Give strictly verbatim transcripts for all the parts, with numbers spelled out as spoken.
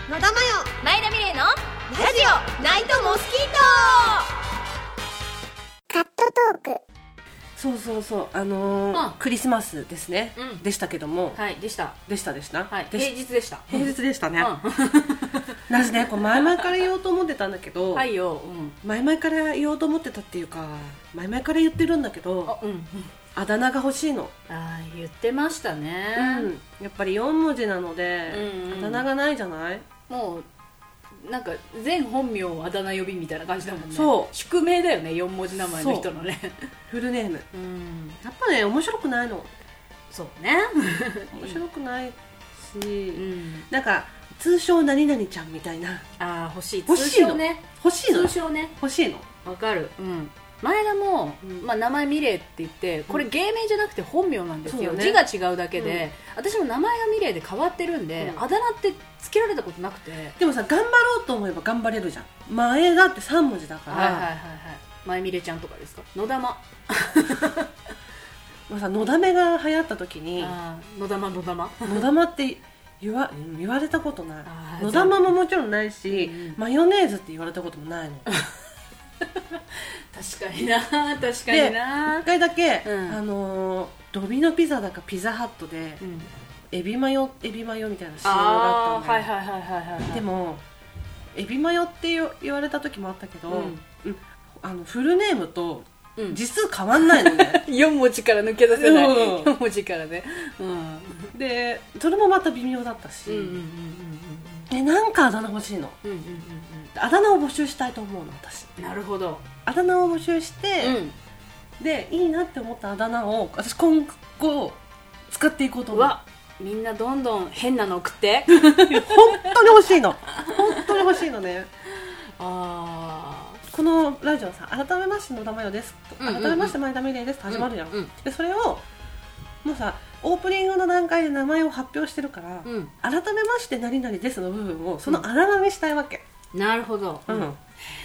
野田真代前田美玲のラジオナイトモスキーカットトーク。 そうそうそう、あのーうんクリスマスですね、 うんでしたけども、 トはいでしたでしたでした、 はいでし平日でした平日でしたね、 うなしね、こう前々から言おうと思ってたんだけど、 んはいようん前々から言おうと思ってたっていうか前々から言ってるんだけど、 あうんあだ名が欲しいの、 あー言ってましたねうん、やっぱりよんもじなので、 うんうんあだ名がないじゃない。 もうなんか全本名あだ名呼びみたいな感じだもんね。 そう宿命だよね、よん文字名前の人のね。 フルネームうんやっぱね面白くないの、 そうね面白くないし、 うんなんか通称何々ちゃんみたいな、 あー欲しい欲しいの通称ね欲しいの通称ね欲しいの。 わかる。うん前田も、 うんまあ、名前ミレイって言ってこれ芸名じゃなくて本名なんですよ、 そうだね字が違うだけで、私も名前がミレイで変わってるんで、 うんあだ名ってつけられたことなくて。 でもさ頑張ろうと思えば頑張れるじゃん。前だってさん文字だから、 はいはいはいはい前ミレイちゃんとかですか。野玉まあさのだめが流行った時にあー野玉野玉のだまって言わ言われたことない。 あーのだまももちろんないし、 うんマヨネーズって言われたこともないの。 確かにな確かにな一回だけ、 うんあのードミノピザだかピザハットで、 うんエビマヨエビマヨみたいな シーエム がああったんだよ、 あはいはいはいはいはいはいでもエビマヨって言言われた時もあったけど、 うんうんあのフルネームとうん字数変わんないのね。 よん文字から抜け出せない、 うんよん文字からねうんでそれもまた微妙だったし、 うんうんうんえなんかあだ名欲しいの。 うんうんうんあだ名を募集したいと思うの私。 うんなるほどあだ名を募集して、 うでいいなって思ったあだ名を私今後使っていこうとんう思う。 わみんなどんどん変なの送って本当に欲しいの本当に欲しいのね。 あこのラジオさ改めまして野田真代ですと、 うんうんうん改めまして前田美玲ですって始まるじゃん、 うんうんでそれをもうさオープニングの段階で名前を発表してるから、 うん改めまして何々ですの部分をそのあだ名にしたいわけ、 なるほどうんなんだろ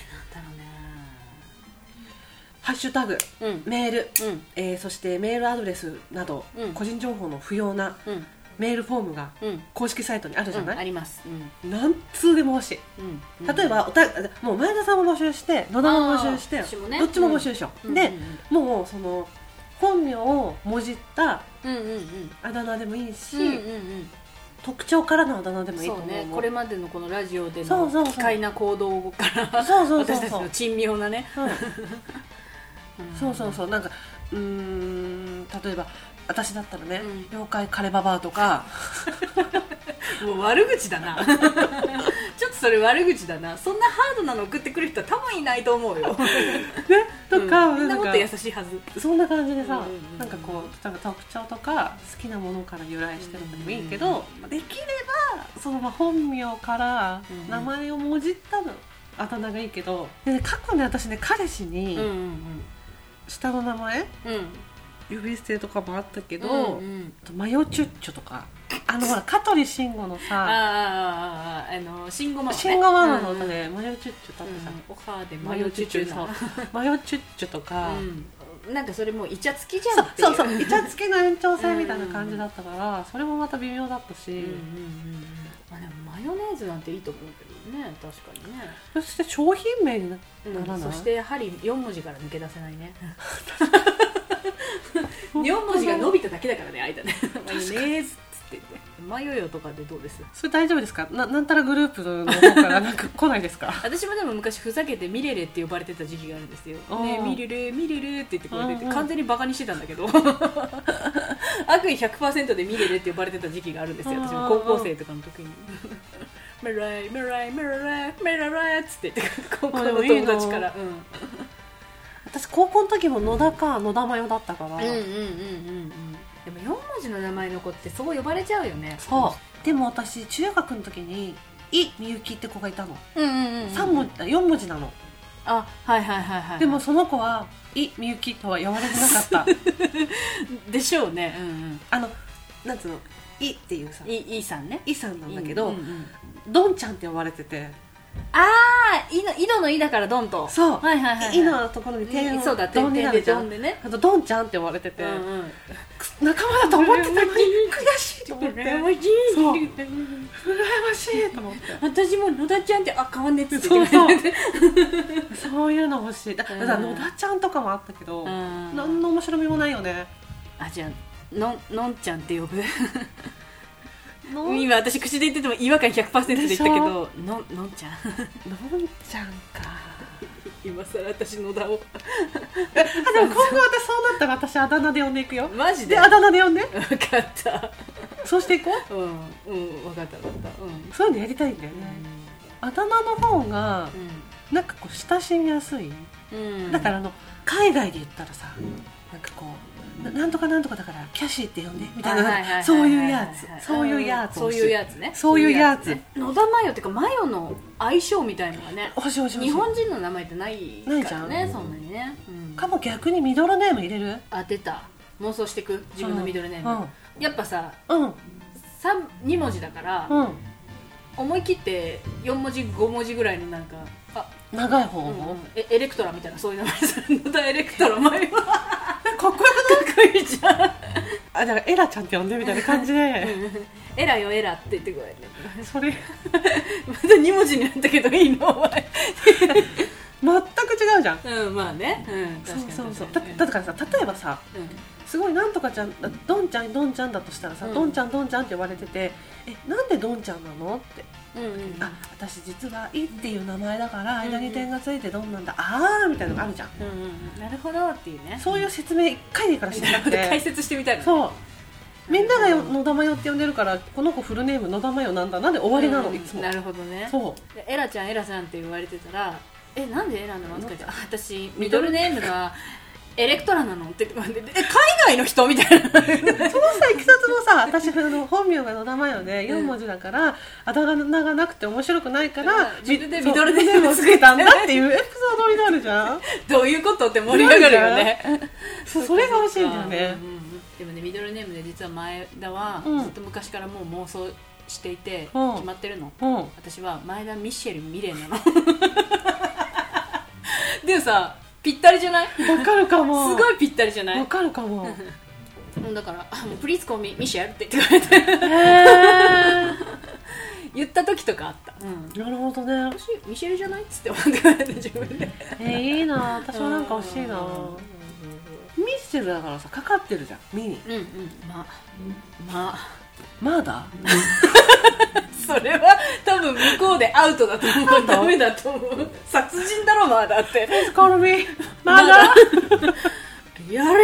ハッシュタグ、 うねメール、 うんえーそしてメールアドレスなど、 うん個人情報の不要なうんメールフォームがうん公式サイトにあるじゃない、 うんありますうん何通でも欲しい。 うん例えばおたもう前田さんも募集して野田も募集してあー私もねどっちも募集しよう、で、 うんうんもうその本名をもじったうんうんうんあだ名でもいいし、 うんうんうん特徴からのあだ名でもいいとそう思うの。 ねこれまでのこのラジオでそうそうそうの奇怪な行動からそうそうそうそう私たちの珍妙なねうんそうそうそうなんかうーん例えば私だったらね、 うん妖怪カレババアとかもう悪口だなちょっとそれ悪口だな。そんなハードなの送ってくる人は多分いないと思うよねとか、 うんみんなもっとなんか優しいはず。 そんな感じでさ、 うんうんうんなんかこう例えば特徴とか好きなものから由来してるのでもいいけど、できればそのまあ本名からうん名前をもじったのあだ名がいいけど、でね、過去ね私ね彼氏にうんうん下の名前、 うんうん呼び捨てとかもあったけど、 うんうんあとマヨチュッチョとかあのほら香取慎吾のあーさあーあーあーあの慎吾ママね慎吾ママのうんうん歌でマヨチュッチョだってさ、 おはでママヨヨチュッチチュチュなョそうマヨチュッチョとか、 うん、なんかそれもうイチャつきじゃそんっていううそうそうイチャつきの延長線みたいな感じだったから、それもまた微妙だったし、 うんうんうんうんまあでもマヨネーズなんていいと思うけどね確かにね、 そして商品名になうんらない、 そしてやはりよん文字から抜け出せないねよん文字が伸びただけだからね間ねマヨネーズっつって言ってマヨヨとかでどうです？ それ大丈夫ですか？ななんたらグループの方からなんか来ないですか？ 私もでも昔ふざけてミレレって呼ばれてた時期があるんですよ。 あーねミレレミレレって言ってこうやってうんうん完全にバカにしてたんだけど悪意 ひゃくパーセント でミレレって呼ばれてた時期があるんですよ。私も高校生とかの時にメライメライメライメラライっつって言って高校の友達から私高校の時も野田か野田真代だったから、 うんうんうんうんうんでもよん文字の名前の子ってそう呼ばれちゃうよね。 そうでも私中学の時にイみゆきって子がいたの、 うんうんうんうんさん文字よん文字なの、 あはいはいはいはいでもその子はイみゆきとは呼ばれてなかったでしょうね。うんうんあのなんつうのイっていうさいいいさんねイさんなんだけど、 うんうんうんドンちゃんって呼ばれててああ、井の井戸の井だからドンと。 そう、 はいはいはい、はい、 井のところに点をそうだ、 ドンになるじゃん。 ドンでね。 あとドンちゃんって呼ばれてて、 うんうん、 仲間だと思ってたのに悔しいと思って、 羨ましい、 そう羨ましいと思って私も野田ちゃんってあ変わんねっつってそうそうそういうの欲しい。だから野田ちゃんとかもあったけど、 うん、 何の面白みもないよね。 あ、じゃあのんのんちゃんって呼ぶ今私口で言ってても違和感 ひゃくパーセント で言ったけど、の, のんちゃんのんちゃんか今更私野田をあ、でも今後私そうなったら私あだ名で呼んでいくよ。 マジで？ であだ名で呼んで。 分かった。 そうしていこう。うんうん分かった分かった。うん。 そういうのやりたいんだよね。うん、あだ名の方が、うん、なんかこう親しみやすい。うん、だからあの海外で言ったらさ、うん、なんかこう。なんとかなんとかだからキャシーって呼んでみたいな、そういうやつ、そういうやつ、 そういうやつね、 そういうやつ。 野田マヨっていうかマヨの相性みたいのがね、 欲しい欲しい欲しい。 日本人の名前ってないからね、そんなにね。 かも逆にミドルネーム入れる？ あ、出た。妄想してく自分のミドルネーム。やっぱさ、に文字だから思い切ってよん文字ご文字ぐらいのなんか長い方、 エレクトラみたいな、そういう名前でする。野田エレクトラマヨ。 かっこよくない？かっこいいじゃん。あ、だからエラちゃんって呼んでみたいな感じでエラよエラって言ってくれる。 それまたに文字になったけどいいの？お前全く違うじゃん。 うん、まあね、うん、 そうそうそう。だ, だからさ、例えばさ、うん、すごいなんとかちゃん、ドンちゃんドンちゃんだとしたらさ、うん、ドンちゃんドンちゃんって呼ばれてて、え、なんでドンちゃんなのって、うんうん、あ、私実はイっていう名前だから間に点がついてドンなんだ、うんうん、あーみたいなのがあるじゃん、 うんうん、なるほどっていうね。 そういう説明いっかいでいいからしてなくて解説してみたいの、ね、 そうみんなが野田マヨって呼んでるからこの子フルネーム野田マヨなんだなんで終わりなの、うん、いつも。なるほどね。 そうエラちゃんエラちゃんって言われてたら、え、なんでエラなのって言って、私ミドルネームがエレクトラなのって言って、え、海外の人みたいな。そのさ、 いきさつもさ、私の本名が野田マヨでよん文字だから、うん、あだ名がなくて面白くないから、 自分でミドルネームをつけたんだっていうエピソードになるじゃん。 どういうことって盛り上がるよね。 そ, それが欲しいんだよね、うんうん、 でもね、ミドルネームで実は前田はずっと昔からもう妄想していて、うん、決まってるの、うん、私は前田ミシェルミレンなの。でもさ、ぴったりじゃない？ わかるかも。 すごいぴったりじゃない？ わかるかも。 だから「プリーズコーミミシェル」って言ってくれて言った時とかあった、 うん、なるほどね。 私ミシェルじゃないっつって思ってくれて自分でえー、いいな。私もなんか欲しいな。ミッシェルだからさ、かかってるじゃん、ミに。 うんうん、まあまあまだそれは多分向こうでアウトだと思う。ダメだと思う。殺人だろまだって。 Please call me まだやれ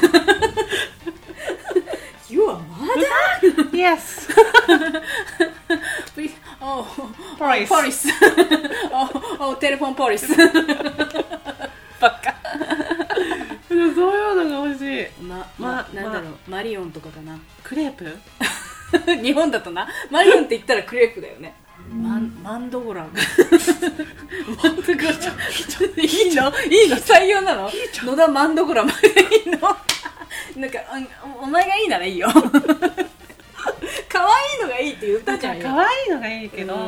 You are mother? Yes. Please, oh, Police. Police. oh, oh, telephone police. バカ。 そういうのが欲しい。 ま、ま、なんだろう、マリオンとかかな。 クレープ？ 日本だとな、マリオンって言ったらクレープだよね。マン、マンドゴラマンドゴラいいの？いいの？採用なの？野田マンドゴラマンでいいの？なんかお、お前がいいならいいよ。可愛いのがいいって言ったじゃんよ。 可愛いのがいいけど、うん、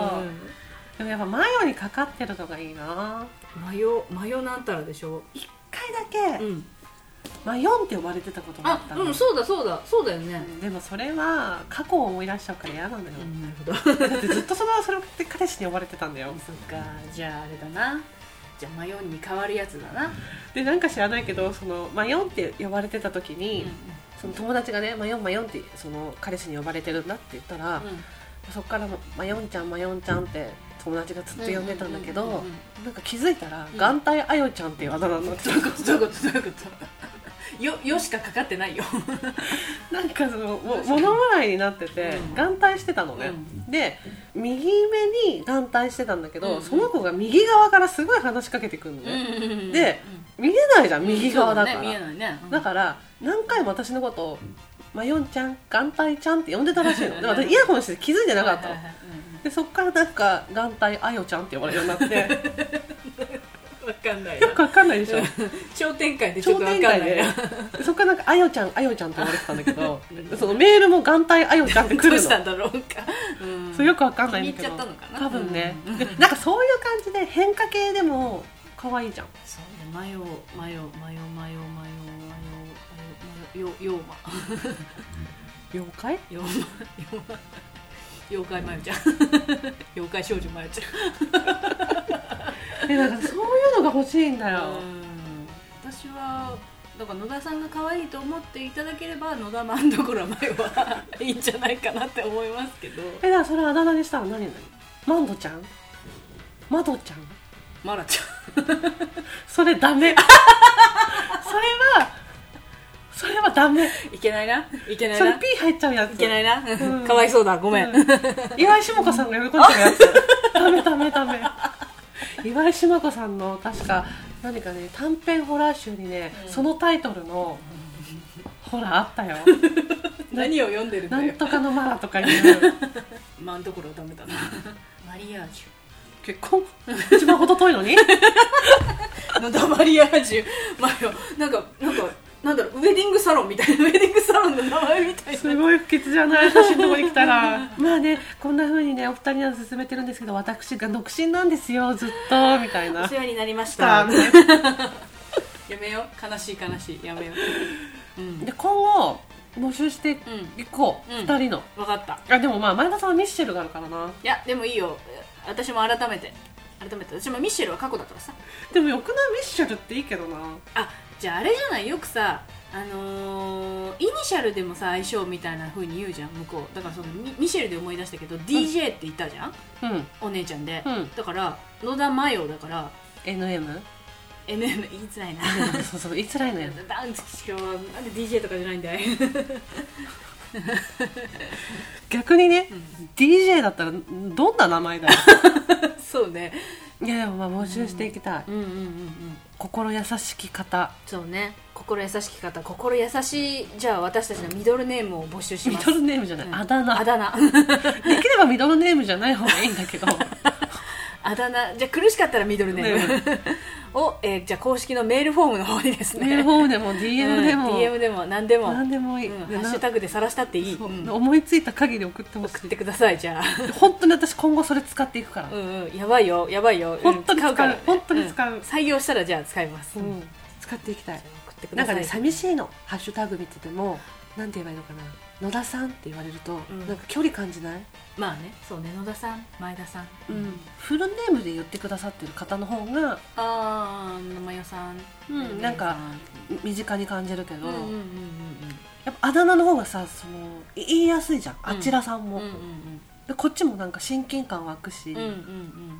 でもやっぱマヨにかかってるのがいいな。 マヨ、マヨなんたらでしょ。 一回だけ、うん、マヨンって呼ばれてたことがあったの。 あ、うん、そうだそうだそうだよね。 でもそれは過去を思い出しちゃうから嫌なんだよ、 うん、なるほど。 だってずっとそのそれって彼氏に呼ばれてたんだよ。 そっか、じゃああれだな、じゃあマヨンに変わるやつだな。 で、なんか知らないけど、そのマヨンって呼ばれてた時に、うんうん、その友達がね、マヨンマヨンってその彼氏に呼ばれてるんだって言ったら、うん、そっからマヨンちゃんマヨンちゃんって友達がずっと呼んでたんだけど、なんか気づいたら、うん、眼帯あよちゃんっていうあだ名になってた。 どういうことどういうことどういうことよ、よしかかかってないよ。 なんかそのも物笑いになってて、うん、眼帯してたのね、うん、で右目に眼帯してたんだけど、うん、その子が右側からすごい話しかけてくるのね、うん、で見えないじゃん、右側だから、うん、 そうだね、見えないね、うん、 だから何回も私のことをマヨンちゃん、眼帯ちゃんって呼んでたらしいの。で私イヤホンして気づいてなかったの。でそっからなんか眼帯あよちゃんって呼ばれるようになって。 分かんないよくわかんないでしょ商店会でちょっとわかんないなそっからなんかあよちゃんあよちゃんって言われてたんだけどそのメールも眼帯あよちゃんって来るのどうしたんだろうか、うん、 そうよくわかんないんだけど気に入っちゃったのかな、 多分ね、うん、でなんかそういう感じで変化系でも可愛いじゃん。 そうね、マヨマヨマヨマヨマヨマヨヨヨーマ妖怪ヨーマ妖怪マヨちゃん妖怪少女マヨちゃんえなんかそういうのが欲しいんだよ。 うん私はだから野田さんが可愛いと思っていただければ野田マンどころマヨはいいんじゃないかなって思いますけど。 えだからそれあだ名にしたら何なの？マンドちゃん？マドちゃん？ マラちゃんそれダメそれはそれはダメいけないないけないなそれ P 入っちゃうやついけないな、うん、かわいそうだごめん、うん、 岩井下子さんが喜んでるやつダメダメダメ岩井下子さんの確か何かね短編ホラー集にね、うん、そのタイトルのホラーあったよ何を読んでるんだよなんとかのマラとかいうマンところダメだなマリアージュ結婚一番ほど遠いのに野田マリアージュマヨなんかなんかなんだろうウェディングサロンみたいなウェディングサロンの名前みたいなすごい不吉じゃない写真のとこに来たらまあねこんな風にねお二人には勧めてるんですけど私が独身なんですよずっとみたいなお世話になりましたやめよう悲しい悲しいやめよう、うん、 で今後募集していこう、うん、ふたりの分かった。 あでもまあ前田さんはミッシェルがあるからないやでもいいよ私も改めて改めて私もミッシェルは過去だからさでもよくないミッシェルっていいけどなあじゃああれじゃないよくさあのー、イニシャルでもさ相性みたいな風に言うじゃん向こうだからその ミ, ミシェルで思い出したけど、うん、ディージェー って言ったじゃん、うん、お姉ちゃんで、うん、だから野田マヨだからエヌエムエヌエム 言いづらいなそうそう言いづらいのよなんで ディージェー とかじゃないんだい逆にね、うん、ディージェー だったらどんな名前だよそうねいやでもまあ募集していきたい、うんうんうんうん、心優しき方そうね心優しき方心優しいじゃあ私たちのミドルネームを募集しますミドルネームじゃない、うん、あだ名あだ名できればミドルネームじゃない方がいいんだけどあだ名じゃあ苦しかったらミドルネームを、えー、じゃあ公式のメールフォームの方にですねメールフォームでも ディーエム でも、 うん、ディーエム でも何でも何でもいい、 うん、ハッシュタグで晒したっていい、うん、 思いついた限り送ってほしい送ってくださいじゃあ本当に私今後それ使っていくからうん、うん、やばいよやばいよ本当に使うから、 ね、 本当に使う、 うん、採用したらじゃあ使います、 うん、使っていきたい送ってくださいなんかね寂しいのハッシュタグ見ててもなんて言えばいいのかな野田さんって言われると、うん、なんか距離感じない？ まあねそうね野田さん前田さん、 うん、フルネームで言ってくださってる方の方がああ野間代さん、 うん、なんか身近に感じるけど、うんうんうんうん、やっぱあだ名の方がさその言いやすいじゃん、あちらさんも、うんうんうん、でこっちもなんか親近感湧くし、うんうんうん、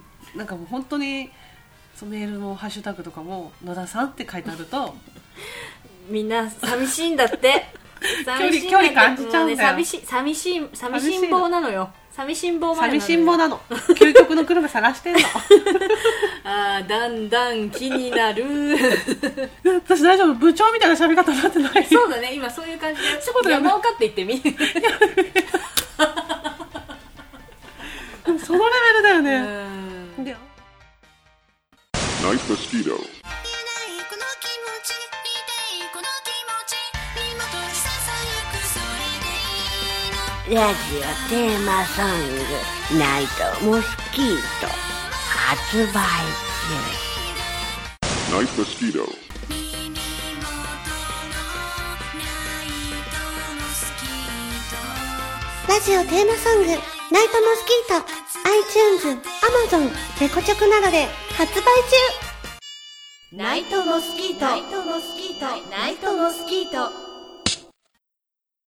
なんかもう本当にそのメールのハッシュタグとかも野田さんって書いてあるとみんな寂しいんだって距離距離感じちゃうんだよ、 ね、寂し寂しい寂しん坊なのよ寂しん坊まで寂しん坊なの究極のグルメ探してんのあーだんだん気になる私大丈夫部長みたいな喋り方になってないそうだね今そういう感じで山岡って言ってみそのレベルだよねでナイスモスキートラジオテーマソングナイトモスキート発売中ナイトモスキートラジオテーマソングナイトモスキート iTunes、Amazon、レコチョクなどで発売中ナイトモスキートナイトモスキートナイトモスキート